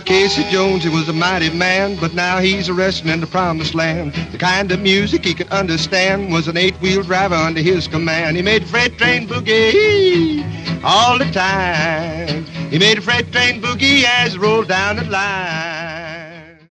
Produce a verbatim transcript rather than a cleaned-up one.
Casey Jones, he was a mighty man, but now he's a resting in the promised land. The kind of music he could understand was an eight-wheel driver under his command. He made the freight train boogie all the time. He made a freight train boogie as it rolled down the line.